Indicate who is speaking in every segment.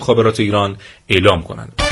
Speaker 1: مخابرات ایران اعلام کنند.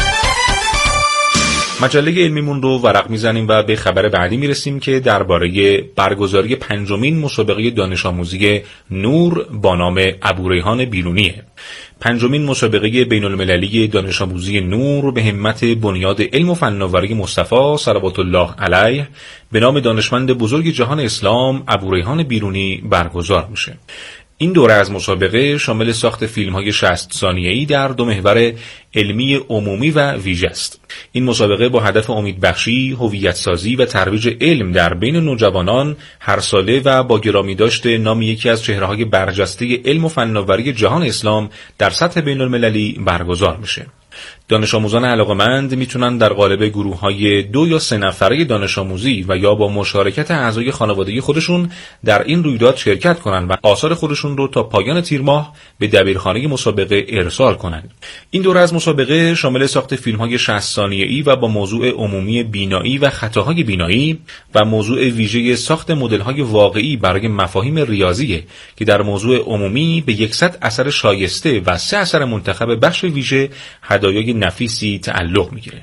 Speaker 1: مجله علمیمون رو ورق میزنیم و به خبر بعدی میرسیم که درباره برگزاری 5مین مسابقه دانش آموزی نور با نام ابوریحان بیرونیه. 5مین مسابقه بین المللی دانش آموزی نور به همت بنیاد علم و فناوری مصطفی صلوات الله علیه به نام دانشمند بزرگ جهان اسلام ابوریحان بیرونی برگزار میشه. این دوره از مسابقه شامل ساخت فیلم‌های 60 ثانیه‌ای در 2 محور علمی عمومی و ویژه است. این مسابقه با هدف امیدبخشی، هویت‌سازی و ترویج علم در بین نوجوانان هر ساله و با گرامی داشته نام یکی از چهره‌های برجسته علم و فناوری جهان اسلام در سطح بین‌المللی برگزار میشه. دانش آموزان علاقه‌مند میتونن در قالب گروه‌های 2 یا 3 نفره دانش آموزی و یا با مشارکت اعضای خانواده خودشون در این رویداد شرکت کنن و آثار خودشون رو تا پایان تیر ماه به دبیرخانه مسابقه ارسال کنن. این دوره از مسابقه شامل ساخت فیلم‌های 60 ثانیه‌ای و با موضوع عمومی بینایی و خطاهای بینایی و موضوع ویژه ساخت مدل‌های واقعی برای مفاهیم ریاضیه که در موضوع عمومی به 100 اثر شایسته و 3 اثر منتخب بخش ویژه هدایای نفیسی تعلق میگیره.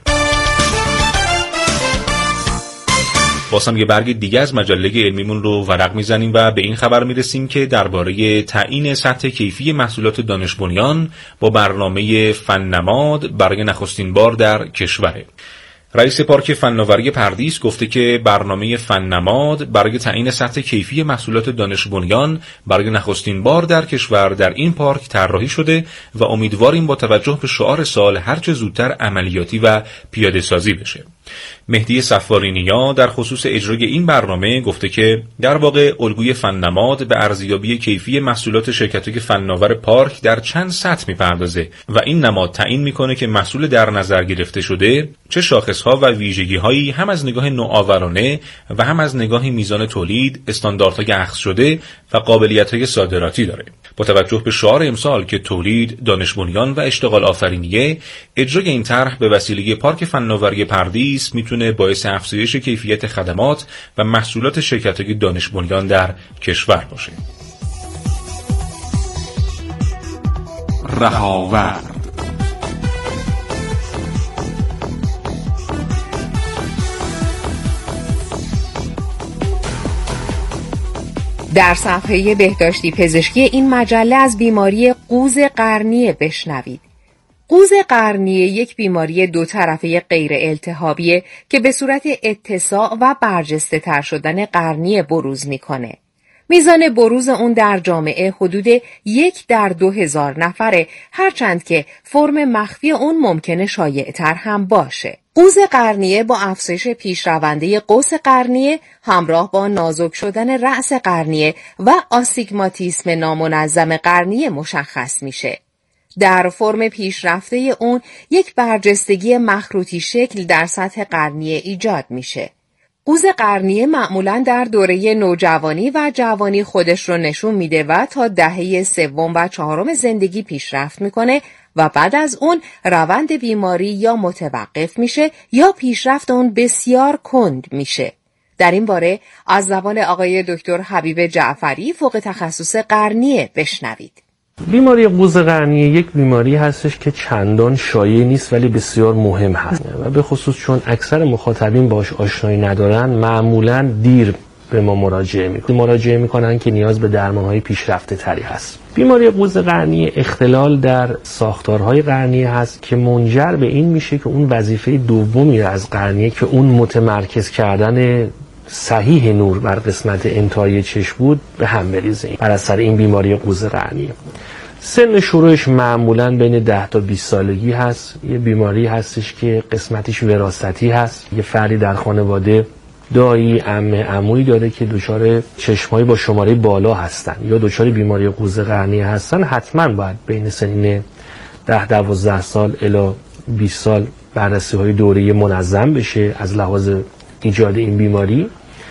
Speaker 1: بازم یه برگ دیگه از مجله علمیمون رو ورق میزنیم و به این خبر میرسیم که درباره تعیین سطح کیفی محصولات دانش بنیان با برنامه فننماد برای نخستین بار در کشوره. رئیس پارک فناوری پردیس گفته که برنامه فننماد برای تعیین سطح کیفی محصولات دانش بنیان برای نخستین بار در کشور در این پارک طراحی شده و امیدواریم با توجه به شعار سال هرچه زودتر عملیاتی و پیاده سازی بشه. مهدی صفارینیا در خصوص اجرای این برنامه گفته که در واقع الگوی فننماد به ارزیابی کیفی محصولات شرکت‌های فناور پارک در چند سطح می‌پردازه و این نماد تعیین می‌کنه که محصول در نظر گرفته شده چه شاخص‌ها و ویژگی‌هایی هم از نگاه نوآورانه و هم از نگاه میزان تولید، استانداردهای اخذ شده و قابلیت‌های صادراتی داره. با توجه به شعار امسال که تولید، دانش بنیان و اشتغال آفرینیه، اجرای این طرح به وسیله پارک فناوری پردیس میتونه باعث افزایش کیفیت خدمات و محصولات شرکت‌های دانش بنیان در کشور باشه. رهاورد
Speaker 2: در صفحه بهداشتی پزشکی این مجله از بیماری قوز قرنیه بشنوید. قوز قرنیه یک بیماری 2 طرفه غیر التهابیه که به صورت اتساع و برجسته تر شدن قرنیه بروز میکنه. میزان بروز اون در جامعه حدود 1 در 2000 نفره، هرچند که فرم مخفی اون ممکنه شایع‌تر هم باشه. قوز قرنیه با افزایش پیشرونده قوس قرنیه همراه با نازک شدن رأس قرنیه و آستیگماتیسم نامنظم قرنیه مشخص میشه. در فرم پیشرفته اون یک برجستگی مخروطی شکل در سطح قرنیه ایجاد میشه. قوز قرنیه معمولاً در دوره نوجوانی و جوانی خودش رو نشون میده و تا دهه 3 و 4 زندگی پیشرفت میکنه و بعد از اون روند بیماری یا متوقف میشه یا پیشرفت اون بسیار کند میشه. در این باره از زبان آقای دکتر حبیب جعفری فوق تخصص قرنیه بشنوید.
Speaker 3: بیماری قوز قرنیه یک بیماری هستش که چندان شایع نیست ولی بسیار مهم هست و به خصوص چون اکثر مخاطبین باش آشنایی ندارن معمولاً دیر به ما مراجعه میکنن که نیاز به درمانهای پیشرفته تری هست. بیماری قوز قرنیه اختلال در ساختارهای قرنیه هست که منجر به این میشه که اون وظیفه دومی از قرنیه که اون متمرکز کردن صحیح نور بر قسمت انتهای چشم بود به هم بریزه بر اثر این بیماری قوز قرنیه. سن شروعش معمولاً بین 10 تا 20 سالگی هست. یه بیماری هستش که قسمتش وراثتی هست. یه فردی در خانواده دایی، عمه، عمویی داره که دچار چشمایی با شماره بالا هستن یا دچار بیماری قوز قرنیه هستن، حتما باید بین سنین 10-12 سال الی 20 سال بررسی‌های دوره‌ای منظم بشه از لحاظ ایجاد این بیماری.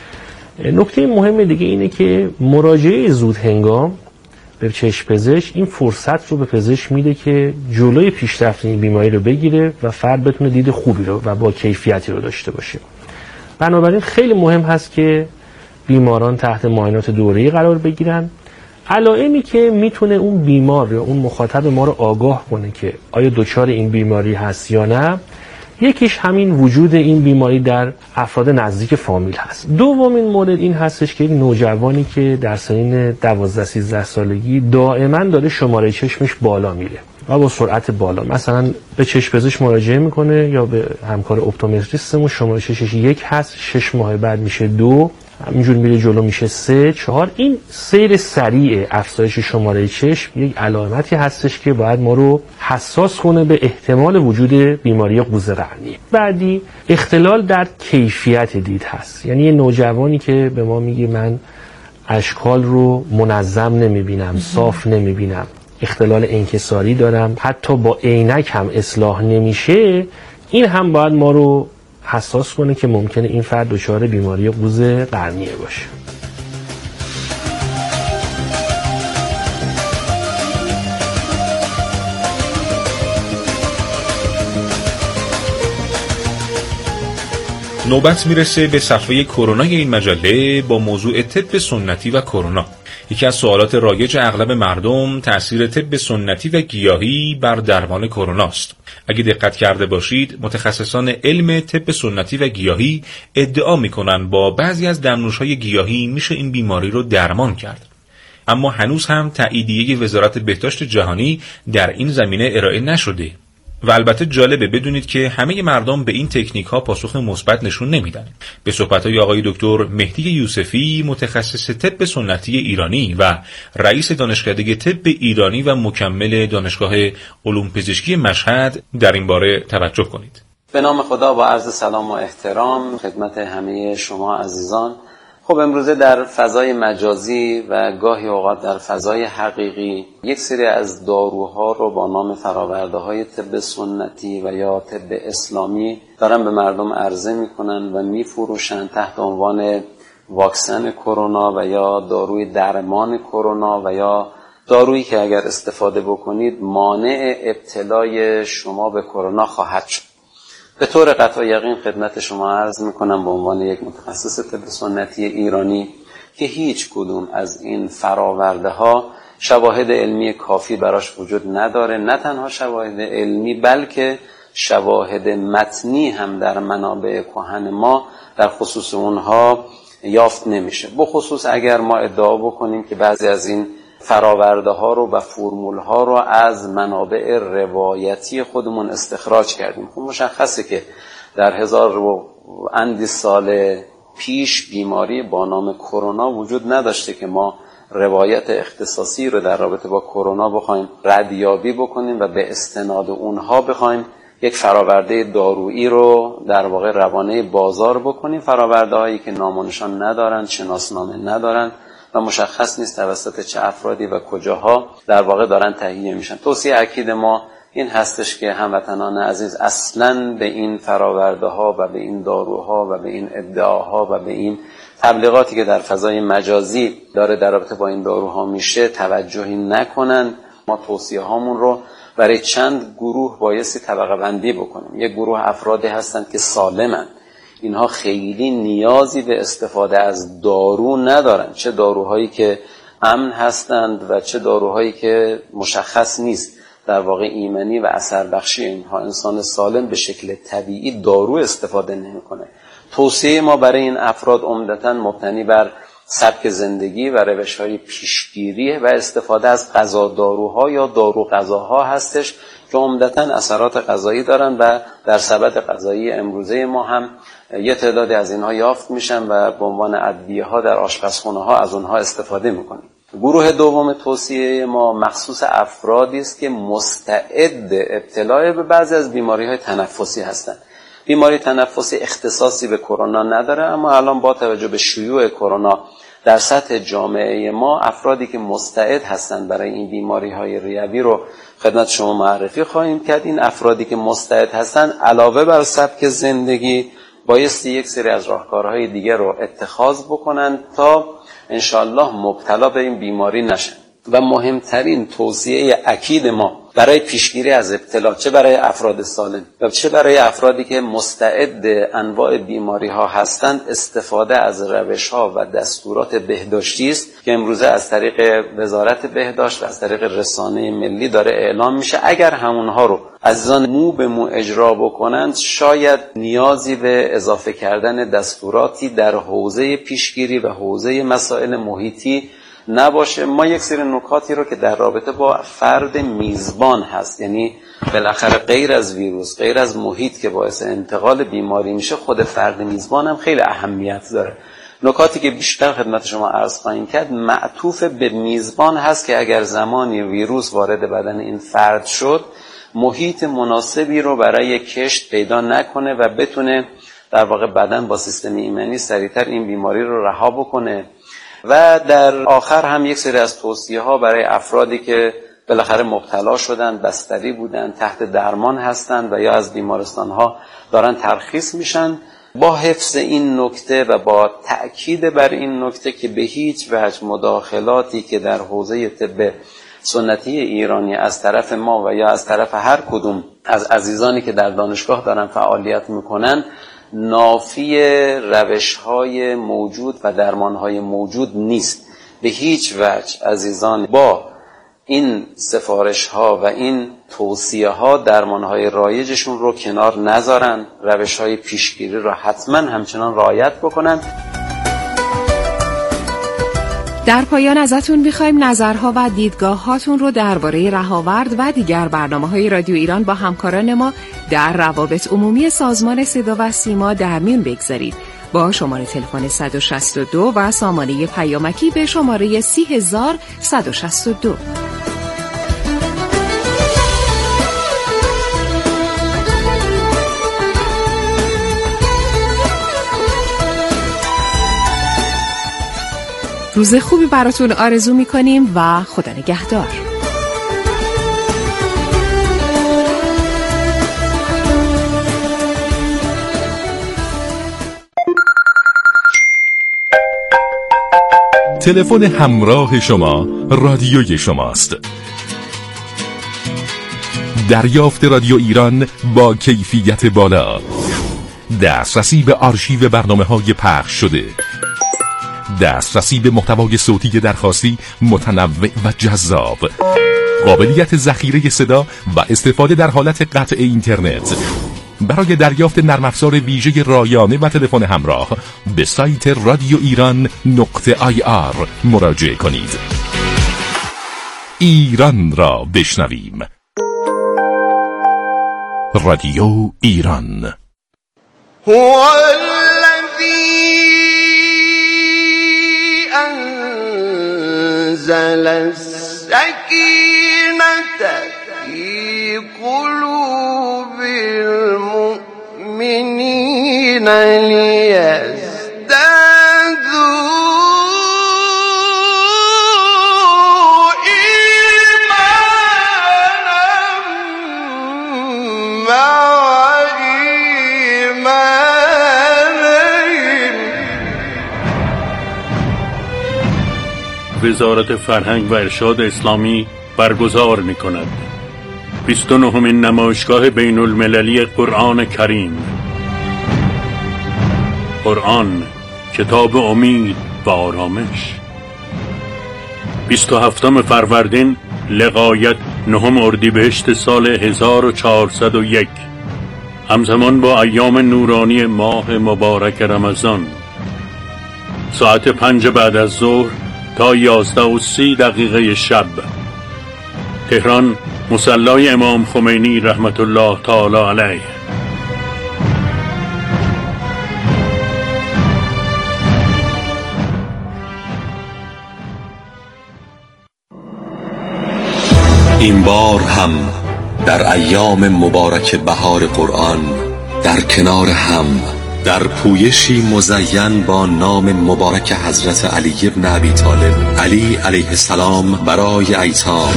Speaker 3: نکته مهم دیگه اینه که مراجعه زود هنگام به چشم پزشک این فرصت رو به پزشک میده که جلوی پیشرفت این بیماری رو بگیره و فرد بتونه دید خوبی رو و با کیفیتی رو داشته باشه. بنابراین خیلی مهم هست که بیماران تحت معاینات دوره‌ای قرار بگیرن علائمی که میتونه اون بیمار یا اون مخاطب ما رو آگاه کنه که آیا دچار این بیماری هست یا نه، یکیش همین وجود این بیماری در افراد نزدیک فامیل هست. دومین مورد این هستش که یک نوجوانی که در سنین 12-13 سالگی دائما داره شماره چشمش بالا میره و با سرعت بالا، مثلا به چشم پزشک مراجعه میکنه یا به همکار اپتومتریستمون، شماره چشمش 1 هست، 6 ماه بعد میشه 2، همینجور میره جلو میشه 3، 4. این سیر سریع افزایش شماره چشم یک علامتی هستش که باید ما رو حساس کنه به احتمال وجود بیماری قوز قرنیه. بعدی اختلال در کیفیت دید هست، یعنی یه نوجوانی که به ما میگه من اشکال رو منظم نمیبینم، صاف نمیبینم، اختلال انکساری دارم، حتی با عینک هم اصلاح نمیشه، این هم باید ما رو حساس کنه که ممکنه این فرد دچار بیماری قوز قرنیه باشه.
Speaker 1: نوبت میرسه به صفحه کرونای این مجله با موضوع طب سنتی و کرونا. یکی از سوالات رایج اغلب مردم تأثیر طب سنتی و گیاهی بر درمان کرونا است. اگه دقت کرده باشید، متخصصان علم طب سنتی و گیاهی ادعا میکنن با بعضی از دمنوش‌های گیاهی میشه این بیماری رو درمان کرد. اما هنوز هم تاییدیه وزارت بهداشت جهانی در این زمینه ارائه نشده. و البته جالبه بدونید که همه مردم به این تکنیک ها پاسخ مثبت نشون نمیدن. به صحبت‌های آقای دکتر مهدی یوسفی، متخصص طب سنتی ایرانی و رئیس دانشکده طب ایرانی و مکمل دانشگاه علوم پزشکی مشهد در این باره توجه کنید.
Speaker 4: به نام خدا، با عرض سلام و احترام خدمت همه شما عزیزان. خب امروزه در فضای مجازی و گاهی اوقات در فضای حقیقی یک سری از داروها رو با نام فرآورده‌های طب سنتی و یا طب اسلامی دارن به مردم عرضه میکنن و میفروشن تحت عنوان واکسن کرونا و یا داروی درمان کرونا و یا دارویی که اگر استفاده بکنید مانع ابتلای شما به کرونا خواهد شد. به طور قطع یقین خدمت شما عرض میکنم به عنوان یک متخصص طب سنتی ایرانی که هیچ کدوم از این فراورده ها شواهد علمی کافی براش وجود نداره. نه تنها شواهد علمی بلکه شواهد متنی هم در منابع کهن ما در خصوص اونها یافت نمیشه. بخصوص اگر ما ادعا بکنیم که بعضی از این فراورده ها رو و فرمول ها رو از منابع روایتی خودمون استخراج کردیم. خب مشخصه که در 1000 و اندی سال پیش بیماری با نام کرونا وجود نداشته که ما روایت اختصاصی رو در رابطه با کرونا بخوایم ردیابی بکنیم و به استناد اونها بخوایم یک فراورده دارویی رو در واقع روانه بازار بکنیم. فراورده هایی که نام و نشان ندارن، شناسنامه ندارن و مشخص نیست توسط چه افرادی و کجاها در واقع دارن تهیه میشن. توصیه اکید ما این هستش که هموطنان عزیز اصلاً به این فراورده ها و به این داروها و به این ادعاها و به این تبلیغاتی که در فضای مجازی داره در رابطه با این داروها میشه توجهی نکنن. ما توصیه هامون رو برای چند گروه بایستی طبقه بندی بکنیم. یک گروه افرادی هستند که سالمن، اینها خیلی نیازی به استفاده از دارو ندارن، چه داروهایی که امن هستند و چه داروهایی که مشخص نیست در واقع ایمنی و اثر بخشی اینها. انسان سالم به شکل طبیعی دارو استفاده نمیکنه. توصیه ما برای این افراد عمدتاً مبتنی بر سبک زندگی و روش‌های پیشگیری و استفاده از غذا داروها یا دارو غذاها هستش که عمدتاً اثرات غذایی دارن و در سبد غذایی امروزه ما هم یه تعدادی از اینها یافت میشن و به عنوان ادویه‌ها در آشپزخانه‌ها از اونها استفاده میکنیم. گروه دوم توصیه ما مخصوص افرادی است که مستعد ابتلا به بعضی از بیماری‌های تنفسی هستند. بیماری تنفسی اختصاصی به کرونا نداره، اما الان با توجه به شیوع کرونا در سطح جامعه ما افرادی که مستعد هستند برای این بیماری‌های ریوی رو خدمت شما معرفی خواهیم کرد. این افرادی که مستعد هستند علاوه بر سبک زندگی بایستی یک سری از راهکارهای دیگر رو اتخاذ بکنن تا انشالله مبتلا به این بیماری نشن. و مهمترین توصیه اکید ما برای پیشگیری از ابتلا، چه برای افراد سالم و چه برای افرادی که مستعد انواع بیماری ها هستند، استفاده از روش ها و دستورات بهداشتی است که امروزه از طریق وزارت بهداشت و از طریق رسانه ملی داره اعلام میشه. اگر همونها رو عزیزان مو به مو اجرا بکنند، شاید نیازی به اضافه کردن دستوراتی در حوزه پیشگیری و حوزه مسائل محیطی نباشه. ما یک سری نکاتی رو که در رابطه با فرد میزبان هست، یعنی بالاخره غیر از ویروس، غیر از محیط که باعث انتقال بیماری میشه، خود فرد میزبان هم خیلی اهمیت داره. نکاتی که بیشتر خدمت شما عرض خواهیم کرد معطوف به میزبان هست که اگر زمانی ویروس وارد بدن این فرد شد، محیط مناسبی رو برای کشت پیدا نکنه و بتونه در واقع بدن با سیستم ایمنی سریعتر این بیماری رو رها بکنه. و در آخر هم یک سری از توصیه ها برای افرادی که بالاخره مبتلا شدن، بستری بودن، تحت درمان هستند و یا از بیمارستان ها دارن ترخیص میشن، با حفظ این نکته و با تأکید بر این نکته که به هیچ وجه مداخلاتی که در حوزه طب سنتی ایرانی از طرف ما و یا از طرف هر کدوم از عزیزانی که در دانشگاه دارن فعالیت میکنن نافی روش‌های موجود و درمان‌های موجود نیست. به هیچ وجه عزیزان با این سفارش‌ها و این توصیه‌ها درمان‌های رایجشون رو کنار نذارن، روش‌های پیشگیری رو حتما همچنان رعایت بکنن.
Speaker 2: در پایان ازتون می‌خوایم نظرها و دیدگاه‌هاتون رو درباره رهاورد و دیگر برنامه‌های رادیو ایران با همکاران ما در روابط عمومی سازمان صدا و سیما در میون بگذارید. با شماره تلفن 162 و سامانه پیامکی به شماره 30162. روز خوبی براتون آرزو میکنیم و خدا نگهدار.
Speaker 5: تلفن همراه شما رادیوی شماست. دریافت رادیو ایران با کیفیت بالا، دسترسی به آرشیو برنامه‌های پخش شده، دسترسی به محتوای صوتی درخواستی متنوع و جذاب، قابلیت ذخیره صدا و استفاده در حالت قطع اینترنت. برای دریافت نرم افزار ویژه رایانه و تلفن همراه به سایت radioiran.ir مراجعه کنید. ایران را بشنویم. رادیو ایران.
Speaker 6: هو الذی انزل السکینة فی قلوب المؤمنین لیزدادوا ایمانا مع ایمانهم.
Speaker 7: وزارت فرهنگ و ارشاد اسلامی برگزار می‌کند 29مین نمایشگاه بین المللی قرآن کریم. قرآن کتاب امید و آرامش. 27 فروردین لغایت 9 اردیبهشت سال 1401 همزمان با ایام نورانی ماه مبارک رمضان، ساعت 5 بعد از ظهر تا 11:30 شب. تهران، مصلی امام خمینی رحمت الله تعالی علیه.
Speaker 8: این بار هم در ایام مبارک بهار قرآن در کنار هم در پویشی مزین با نام مبارک حضرت علی ابن ابی طالب علی علیه السلام برای ایتام،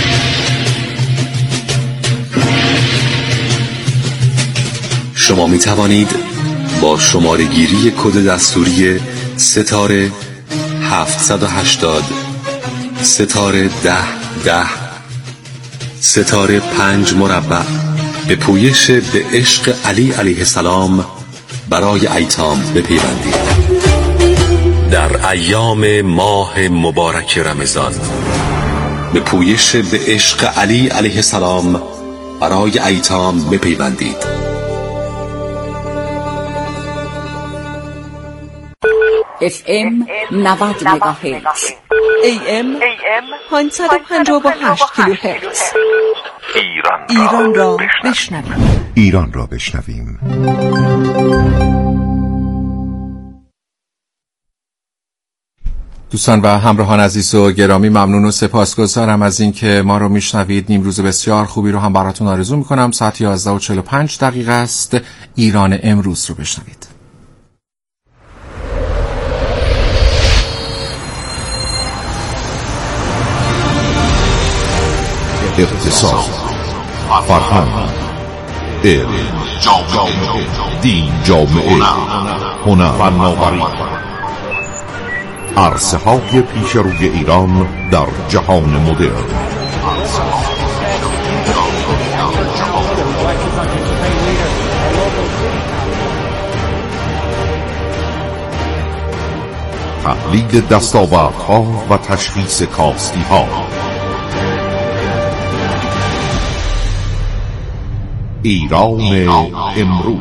Speaker 8: شما می توانید با شماره گیری کد دستوری ستاره 780 ستاره 1010 ستاره 5 مربع به پویش به عشق علی علیه السلام برای ایتام بپیوندید. در ایام ماه مبارک رمضان به پویش به عشق علی علیه السلام برای ایتام بپیوندید.
Speaker 9: FM 90 مگاهرتز، AM 558 کیلوهرتز. ایران را بشنویم.
Speaker 10: ایران را بشنویم.
Speaker 11: دوستان و همراهان عزیز و گرامی، ممنون و سپاسگزارم از اینکه ما رو میشنوید. نیمروز بسیار خوبی رو هم براتون آرزو میکنم. ساعت 11:45 است. ایران امروز رو بشنوید.
Speaker 10: اقتصاد، فرهنگ، علم، دین، جامعه، هنر، فناوری، عرصه‌های پیش روی ایران در جهان مدرن. تحلیل دستاوردها و تشخیص کاستی‌ها. ایران امروز.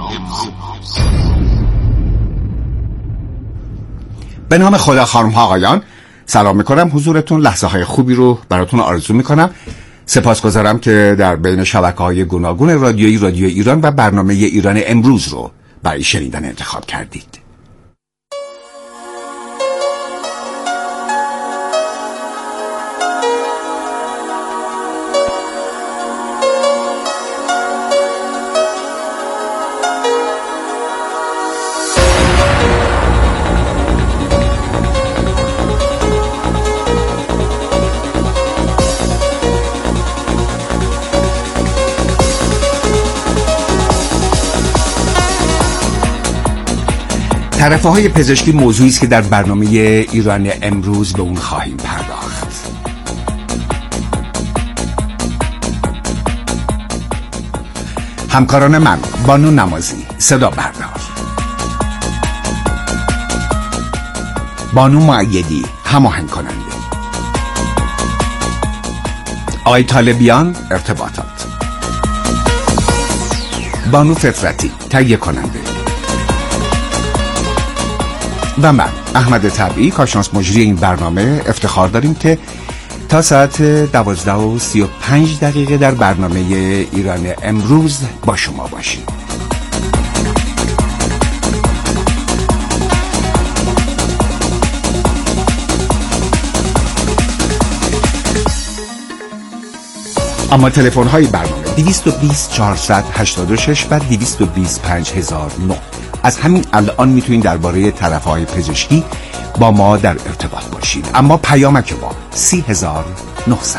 Speaker 12: به نام خدا، خانم ها آقایان، سلام میکنم حضورتون. لحظه های خوبی رو براتون آرزو میکنم. سپاسگزارم که در بین شبکه‌های گوناگون رادیویی رادیو ایران و برنامه ایران امروز رو برای شنیدن انتخاب کردید. تعرفه‌های پزشکی موضوعی است که در برنامه ایران امروز به اون خواهیم پرداخت. همکاران من: بانو نمازی صدا بردار، بانو معیدی هماهنگ کننده، آقای طالبیان ارتباطات، بانو فطرتی تهیه کننده و من احمد طبعی کارشناس مجری این برنامه افتخار داریم که تا ساعت 12:35 در برنامه ایران امروز با شما باشیم. اما تلفن های برنامه 220-486 و 225-5009. از همین الان میتونید درباره طرف‌های پزشکی با ما در ارتباط باشید. اما پیامک ما 30,900.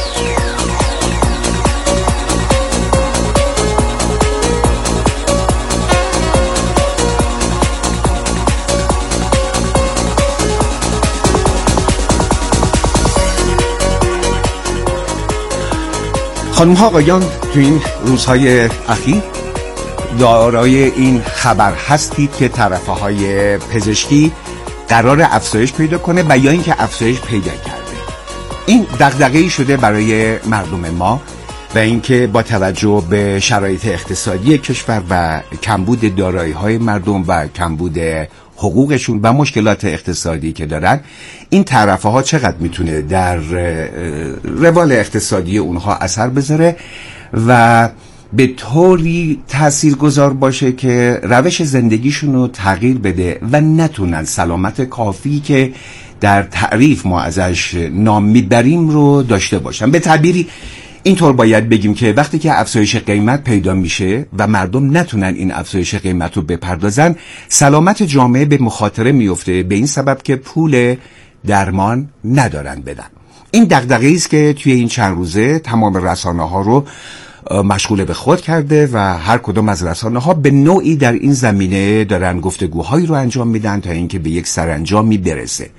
Speaker 12: خانم ها آقایان، تو این روزهای اخیر دارای این خبر هستید که طرفه‌های پزشکی قرار افزایش پیدا کنه و یا اینکه افزایش پیدا کرده. این دغدغه‌ای شده برای مردم ما و اینکه با توجه به شرایط اقتصادی کشور و کمبود دارایی‌های مردم و کمبود حقوقشون و مشکلات اقتصادی که دارن، این طرفه‌ها چقدر میتونه در روال اقتصادی اونها اثر بذاره و به طوری تاثیرگذار باشه که روش زندگیشون رو تغییر بده و نتونن سلامت کافی که در تعریف ما ازش نام میبریم رو داشته باشن. به تعبیری اینطور باید بگیم که وقتی که افزایش قیمت پیدا میشه و مردم نتونن این افزایش قیمت رو بپردازن، سلامت جامعه به مخاطره میفته، به این سبب که پول درمان ندارن بدن. این دغدغه‌ای است که توی این چند روزه تمام رسانه‌ها رو مشغول به خود کرده و هر کدام از رسانه‌ها به نوعی در این زمینه دارن گفتگوهایی رو انجام میدن تا اینکه به یک سرانجامی برسه.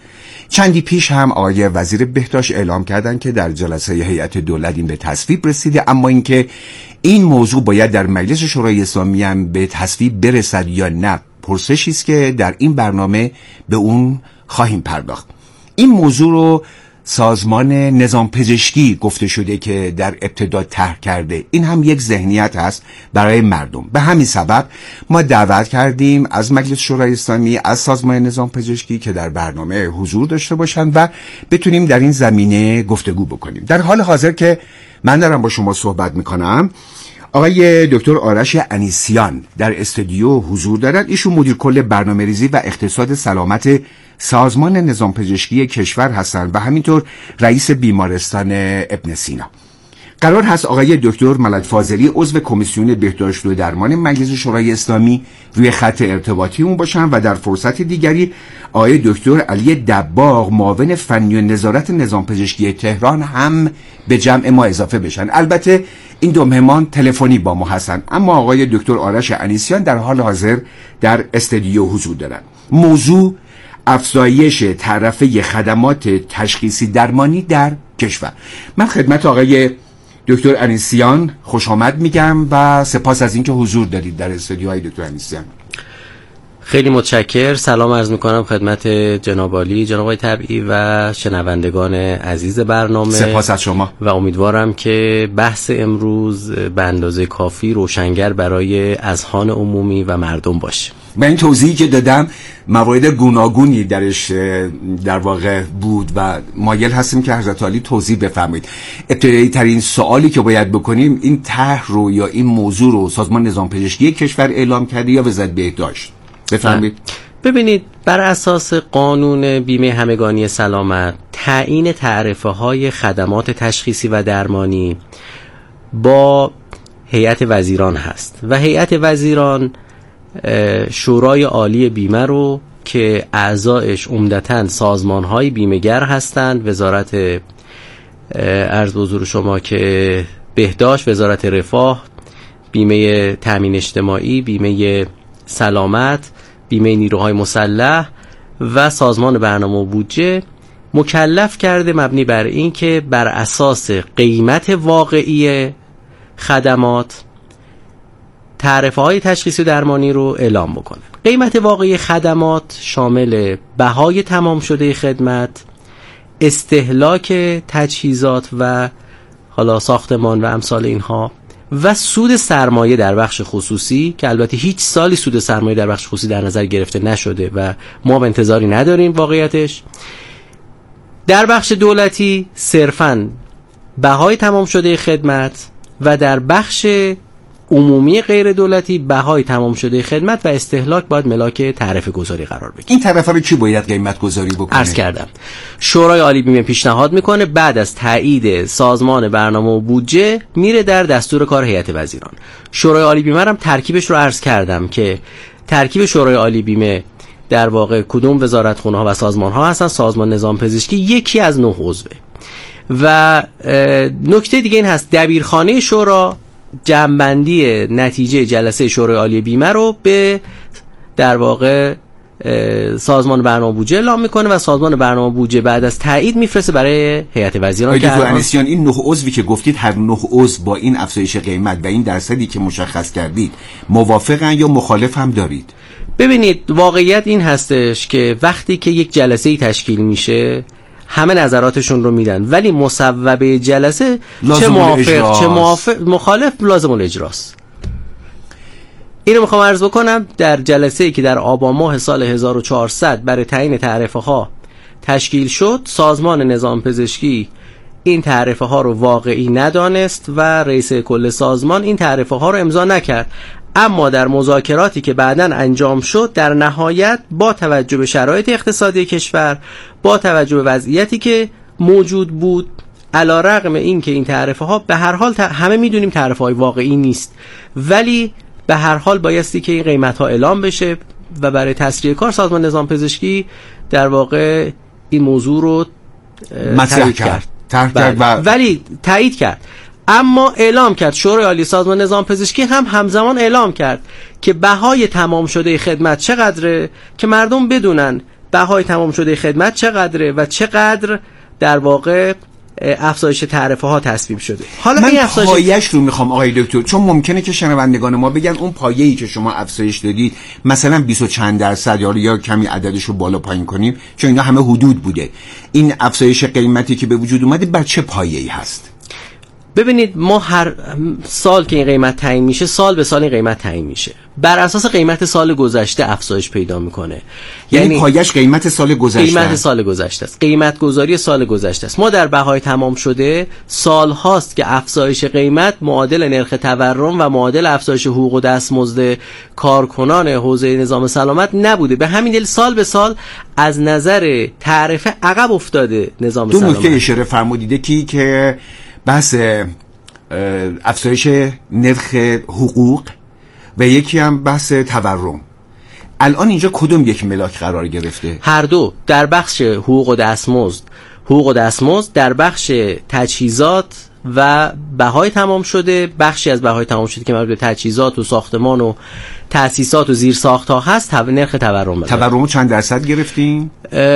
Speaker 12: چندی پیش هم آقای وزیر بهداشت اعلام کردن که در جلسه هیئت دولت این به تصویب رسیده، اما اینکه این موضوع باید در مجلس شورای اسلامی هم به تصویب برسد یا نه پرسشی است که در این برنامه به اون خواهیم پرداخت. این موضوع رو سازمان نظام پزشکی گفته شده که در ابتدا طرح کرده. این هم یک ذهنیت هست برای مردم. به همین سبب ما دعوت کردیم از مجلس شورای اسلامی، از سازمان نظام پزشکی که در برنامه حضور داشته باشند و بتونیم در این زمینه گفتگو بکنیم. در حال حاضر که من دارم با شما صحبت میکنم، آقای دکتر آرش انیسیان در استودیو حضور دارند. ایشون مدیر کل برنامه‌ریزی و اقتصاد سلامت سازمان نظام پزشکی کشور هستند و همینطور رئیس بیمارستان ابن سینا. قرار هست آقای دکتر ملک فاضلی عضو کمیسیون بهداشت و درمان مجلس شورای اسلامی روی خط ارتباطی اون باشن و در فرصت دیگری آقای دکتر علی دباغ معاون فنی و نظارت نظام پزشکی تهران هم به جمع ما اضافه بشن. البته این دو مهمان تلفنی با ما هستن، اما آقای دکتر آرش انیسیان در حال حاضر در استودیو حضور دارن. موضوع افزایش تعرفه خدمات تشخیصی درمانی در کشور. من خدمت آقای دکتر انیسیان خوش آمد میگم و سپاس از اینکه حضور دارید در استودیوهای دکتر انیسیان.
Speaker 13: خیلی متشکر. سلام عرض میکنم خدمت جناب عالی، جناب آقای طبیعی و شنوندگان عزیز برنامه.
Speaker 12: سپاس از شما
Speaker 13: و امیدوارم که بحث امروز به اندازه کافی روشنگر برای اذهان عمومی و مردم باشه.
Speaker 12: من این توضیحی که دادم موارد گوناگونی درش در واقع بود و مایل هستیم که حضرت عالی توضیح بفرمایید. ابتدایی ترین سوالی که باید بکنیم، این طرح رو یا این موضوع رو سازمان نظام پزشکی کشور اعلام کرده یا وزارت بهداشت؟ بفرمایید.
Speaker 13: ببینید، بر اساس قانون بیمه همگانی سلامت تعیین تعرفه های خدمات تشخیصی و درمانی با هیئت وزیران هست و هیئت وزیران شورای عالی بیمه رو که اعضایش عمدتاً سازمان‌های بیمه‌گر هستند، وزارت عرض به حضور شما که بهداشت، وزارت رفاه، بیمه تامین اجتماعی، بیمه سلامت، بیمه نیروهای مسلح و سازمان برنامه و بودجه مکلف کرده مبنی بر این که بر اساس قیمت واقعی خدمات تعرفه های تشخیصی درمانی رو اعلام بکنه. قیمت واقعی خدمات شامل بهای تمام شده خدمت، استهلاک تجهیزات و حالا ساختمان و امثال اینها و سود سرمایه در بخش خصوصی که البته هیچ سالی سود سرمایه در بخش خصوصی در نظر گرفته نشده و ما انتظاری نداریم واقعیتش. در بخش دولتی صرفاً بهای تمام شده خدمت و در بخش عمومی غیر دولتی بهای تمام شده خدمت و استهلاک باید ملاک تعرفه گذاری قرار بگیره.
Speaker 12: این تعرفه رو کی باید قیمت گذاری بکنه؟
Speaker 13: عرض کردم شورای عالی بیمه پیشنهاد میکنه، بعد از تایید سازمان برنامه و بودجه میره در دستور کار هیئت وزیران. شورای عالی بیمه هم ترکیبش رو عرض کردم که ترکیب شورای عالی بیمه در واقع کدوم وزارتخونه ها و سازمان ها هستن. سازمان نظام پزشکی یکی از 9 عضوه و نکته دیگه این هست دبیرخانه شورا جمع‌بندی نتیجه جلسه شورای عالی بیمه رو به در واقع سازمان برنامه بودجه اعلام میکنه و سازمان برنامه بودجه بعد از تایید میفرسته برای هیئت وزیران.
Speaker 12: دکتر انیسیان، این 9 عضوی که گفتید هر 9 عضو با این افزایش قیمت و این درصدی که مشخص کردید موافقن یا مخالف هم دارید؟
Speaker 13: ببینید، واقعیت این هستش که وقتی که یک جلسه‌ای تشکیل میشه همه نظراتشون رو میدن، ولی مصوبه جلسه چه موافق چه مخالف لازم الاجراست. اینو میخوام عرض بکنم. در جلسه‌ای که در آبان ماه سال 1400 برای تعیین تعرفه ها تشکیل شد، سازمان نظام پزشکی این تعرفه ها رو واقعی ندانست و رئیس کل سازمان این تعرفه ها رو امضا نکرد. اما در مذاکراتی که بعداً انجام شد، در نهایت با توجه به شرایط اقتصادی کشور، با توجه به وضعیتی که موجود بود، علی رغم این که این تعرفه ها به هر حال همه میدونیم تعرفه های واقعی نیست، ولی به هر حال بایستی که این قیمت ها اعلام بشه و برای تسریع کار سازمان نظام پزشکی در واقع این موضوع رو
Speaker 12: مطرح کرد.
Speaker 13: ولی تایید کرد. اما اعلام کرد، شورای عالی سازمان نظام پزشکی هم همزمان اعلام کرد که بهای تمام شده خدمت چقدره که مردم بدونن بهای تمام شده خدمت چقدره و چقدر در واقع افزایش تعرفه ها تصویب شده.
Speaker 12: حالا من پایه‌اش رو میخوام آقای دکتر، چون ممکنه که شنوندگان ما بگن اون پایه‌ای که شما افزایش دادید مثلا 20 و چند درصد یا کمی عددش رو بالا پایین کنیم، چون اینا همه حدود بوده، این افزایش قیمتی که به وجود اومده بر چه پایه‌ای هست؟
Speaker 13: ببینید ما هر سال که این قیمت تعیین میشه، سال به سال این قیمت تعیین میشه، بر اساس قیمت سال گذشته افزایش پیدا میکنه.
Speaker 12: یعنی پایش قیمت سال گذشته،
Speaker 13: قیمت سال گذشته است، قیمت گذاری سال گذشته است. ما در بهای تمام شده سال هاست که افزایش قیمت معادل نرخ تورم و معادل افزایش حقوق و دستمزد کارکنان حوزه نظام سلامت نبوده. به همین دلیل سال به سال از نظر تعرفه عقب افتاده نظام سلامت.
Speaker 12: دو نکته اشاره فرمودید که بحث افزایش نرخ حقوق و یکی هم بحث تورم. الان اینجا کدوم یک ملاک قرار گرفته؟
Speaker 13: هر دو. در بخش حقوق و دستمزد در بخش تجهیزات و بهای تمام شده، بخشی از بهای تمام شده که مربوط به تجهیزات و ساختمان و تأسیسات و زیرساخت‌ها هست، نرخ تورم.
Speaker 12: تورم چند درصد گرفتین؟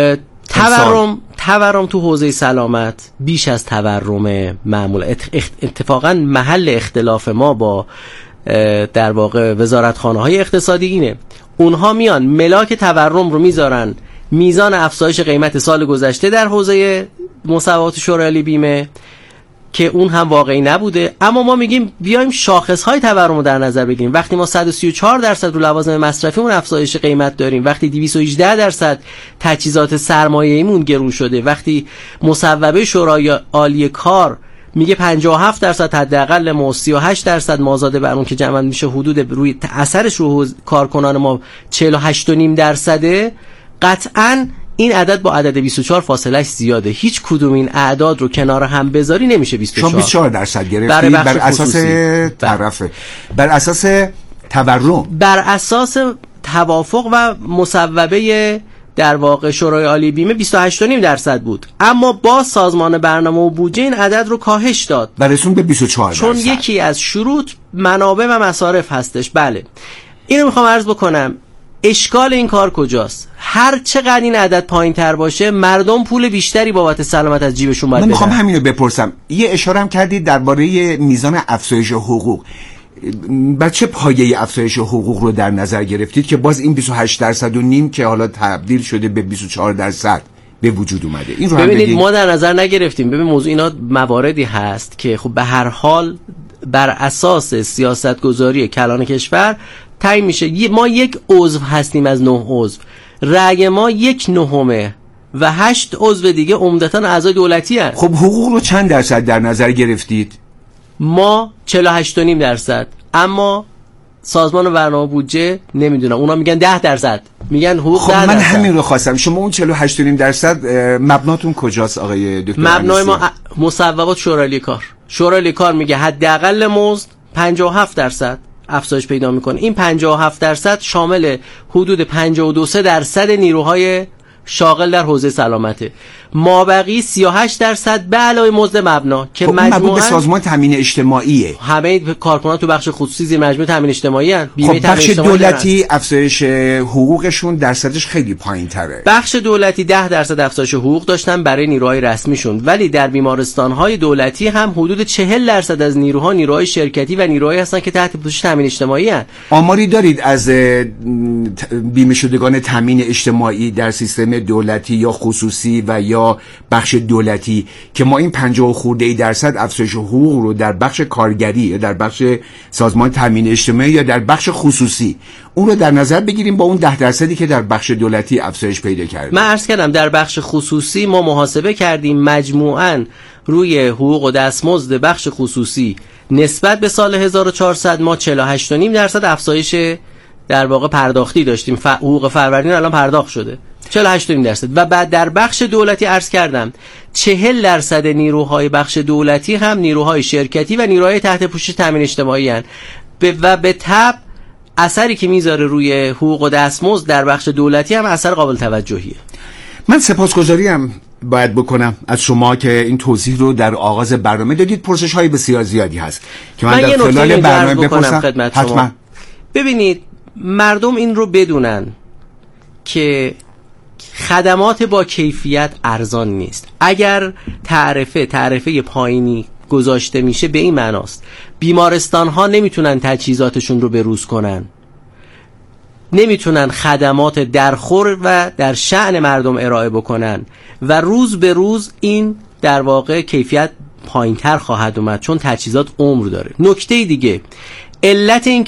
Speaker 13: تورم تو حوزه سلامت بیش از تورم معمول. اتفاقا محل اختلاف ما با در واقع وزارتخانه‌های اقتصادی اینه، اونها میان ملاک تورم رو میذارن میزان افزایش قیمت سال گذشته در حوزه مصوبات شورای عالی بیمه که اون هم واقعی نبوده، اما ما میگیم بیایم شاخص‌های تورم رو در نظر بگیریم. وقتی ما 134% رو لوازم مصرفی اون افزایش قیمت داریم، وقتی 218% تجهیزات سرمایه‌ایمون گرون شده، وقتی مصوبه شورای عالی کار میگه 57% حداقل ما، 38% مازاد بر اون که جمع میشه حدود روی اثرش رو کارکنان ما 48.5%، قطعاً این عدد با عدد 24 فاصلهش زیاده. هیچ کدوم این اعداد رو کنار هم بذاری نمیشه 24.
Speaker 12: چون 24% گرفتی بر اساس طرفه، بر اساس تورم،
Speaker 13: بر اساس توافق و مصوبه در واقع شورای عالی بیمه 28.5% بود، اما با سازمان برنامه و بودجه این عدد رو کاهش داد
Speaker 12: و رسون به 24%.
Speaker 13: چون یکی از شروط منابع و مصارف هستش. بله، اینو میخوام عرض بکنم. اشکال این کار کجاست؟ هر چقدر این عدد پایین تر باشه مردم پول بیشتری بابت سلامت از جیبشون باید بدن.
Speaker 12: من میخوام همینو بپرسم. یه اشاره هم کردید درباره میزان افزایش حقوق. بر چه پایه افزایش حقوق رو در نظر گرفتید که باز این 28.5% که حالا تبدیل شده به 24% به وجود اومده؟ این رو
Speaker 13: ببینید ما در نظر نگرفتیم. ببین موضوع اینا مواردی هست که خب به هر حال بر اساس سیاستگذاری کلان کشور تعیین میشه. ما یک عضو هستیم از 9 عضو، رأی ما 1/9 و 8 عضو دیگه عمدتاً اعضای دولتی هستند.
Speaker 12: خب حقوق رو چند درصد در نظر گرفتید؟
Speaker 13: ما 48.5%، اما سازمان برنامه بودجه نمیدونم، اونا میگن 10%، میگن حقوق 10%.
Speaker 12: خب من همین رو خواستم. شما اون 48.5% مبناتون کجاست آقای دکتر؟
Speaker 13: مبنای ما مصوبات شورای عالی کار. شورای عالی کار میگه حداقل مزد 57% افزایش پیدا میکنه. این 57% شامل حدود 52% نیروهای شاغل در حوزه سلامته. مابقی 38% به علاوه مزد مبنا که
Speaker 12: خب مجموعاً به سازمان تامین اجتماعیه.
Speaker 13: همه کارکنان تو بخش خصوصی زیر مجموعه تامین اجتماعی ان.
Speaker 12: خب بخش دولتی افزایش حقوقشون درصدش خیلی پایین‌تره.
Speaker 13: بخش دولتی 10% افزایش حقوق داشتن برای نیروهای رسمیشون، ولی در بیمارستان‌های دولتی هم حدود 40% از نیروها نیروهای شرکتی و نیروهایی هستن که تحت پوشش تامین اجتماعی ان.
Speaker 12: آماری دارید از بیمه شدگان تامین اجتماعی در سیستم دولتی یا خصوصی و یا بخش دولتی که ما این 50% افزایش حقوق رو در بخش کارگری یا در بخش سازمان تامین اجتماعی یا در بخش خصوصی اون رو در نظر بگیریم با اون 10% که در بخش دولتی افزایش پیدا کرده؟
Speaker 13: من عرض کردم در بخش خصوصی ما محاسبه کردیم مجموعاً روی حقوق و دستمزد بخش خصوصی نسبت به سال 1400 ما 48.5% افزایش در واقع پرداختی داشتیم. حقوق فروردین الان پرداخت شده 48.5% و بعد در بخش دولتی عرض کردم 40% نیروهای بخش دولتی هم نیروهای شرکتی و نیروهای تحت پوشش تامین اجتماعی هستند و به تبع اثری که میذاره روی حقوق و دستمزد در بخش دولتی هم اثر قابل توجهیه.
Speaker 12: من سپاسگزاریم باید بکنم از شما که این توضیح رو در آغاز برنامه دادید. پرسش های بسیار زیادی هست که من در خلال برنامه بپرسم. حتما
Speaker 13: ببینید مردم این رو بدونن که خدمات با کیفیت ارزان نیست. اگر تعرفه پایینی گذاشته میشه به این معناست بیمارستان ها نمیتونن تجهیزاتشون رو بروز کنن، نمیتونن خدمات درخور و در شأن مردم ارائه بکنن و روز به روز این در واقع کیفیت پایینتر خواهد اومد چون تجهیزات عمر داره. نکته دیگه، علت این